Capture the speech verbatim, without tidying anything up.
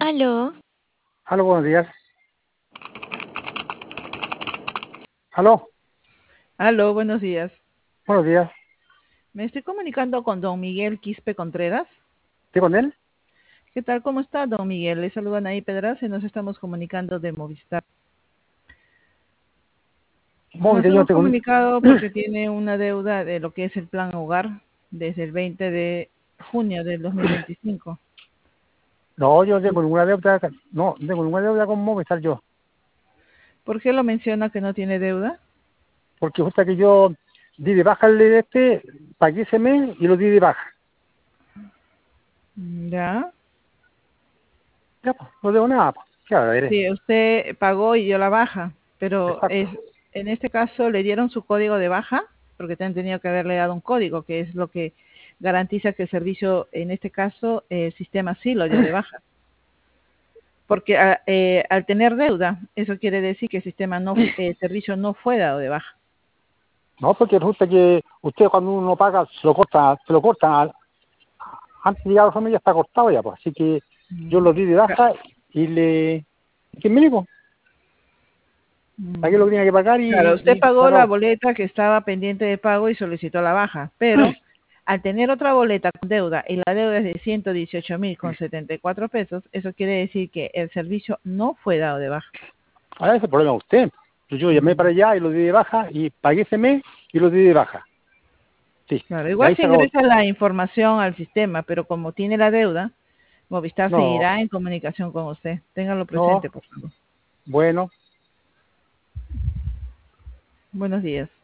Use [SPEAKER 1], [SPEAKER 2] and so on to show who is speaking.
[SPEAKER 1] Aló,
[SPEAKER 2] Aló, buenos días. Aló,
[SPEAKER 3] Aló, buenos días.
[SPEAKER 2] buenos días.
[SPEAKER 3] Me estoy comunicando con don Miguel Quispe Contreras.
[SPEAKER 2] ¿Estoy con él?
[SPEAKER 3] ¿Qué tal? ¿Cómo está, don Miguel? Le saludan ahí Pedraza y nos estamos comunicando de Movistar.
[SPEAKER 2] ¿Cómo
[SPEAKER 3] Nos
[SPEAKER 2] que yo
[SPEAKER 3] hemos
[SPEAKER 2] estoy con...
[SPEAKER 3] comunicado porque tiene una deuda de lo que es el plan hogar desde el veinte de junio del dos mil veinticinco.
[SPEAKER 2] No, yo no tengo ninguna deuda. No, no tengo ninguna deuda con Movistar yo.
[SPEAKER 3] ¿Por qué lo menciona que no tiene deuda?
[SPEAKER 2] Porque justo que yo di de baja el de este, pagué ese mes y lo di de baja.
[SPEAKER 3] Ya.
[SPEAKER 2] Ya, pues, no debo nada, pues. Claro, eres.
[SPEAKER 3] Sí, usted pagó y dio la baja, pero
[SPEAKER 2] Exacto.
[SPEAKER 3] es en este caso le dieron su código de baja, porque te han tenido que haberle dado un código, que es lo que garantiza que el servicio, en este caso, eh, el sistema sí lo dio de baja. Porque a- eh, al tener deuda, eso quiere decir que el sistema no, fu- el servicio no fue dado de baja.
[SPEAKER 2] No, porque resulta que usted cuando uno paga se lo corta, se lo cortan. Antes de llegar a la familia está cortado ya, pues. Así que yo lo di de
[SPEAKER 3] Ca-
[SPEAKER 2] baja y le... ¿Qué me digo? Pagué lo que tenía que pagar
[SPEAKER 3] Claro,
[SPEAKER 2] y,
[SPEAKER 3] usted
[SPEAKER 2] y se
[SPEAKER 3] pagó la
[SPEAKER 2] acabó.
[SPEAKER 3] boleta que estaba pendiente de pago y solicitó la baja, pero al tener otra boleta con deuda y la deuda es de ciento dieciocho mil con setenta y cuatro pesos, eso quiere decir que el servicio no fue dado de baja.
[SPEAKER 2] Ahora ese problema es usted. Yo llamé para allá y lo di de baja y pagué ese mes y lo di de baja. Sí,
[SPEAKER 3] Claro,
[SPEAKER 2] y
[SPEAKER 3] igual
[SPEAKER 2] ahí
[SPEAKER 3] se
[SPEAKER 2] se acabó.
[SPEAKER 3] ingresa la información al sistema, pero como tiene la deuda, Movistar
[SPEAKER 2] No,
[SPEAKER 3] seguirá en comunicación con usted. Téngalo
[SPEAKER 2] no,
[SPEAKER 3] presente, por favor.
[SPEAKER 2] bueno.
[SPEAKER 3] Buenos días.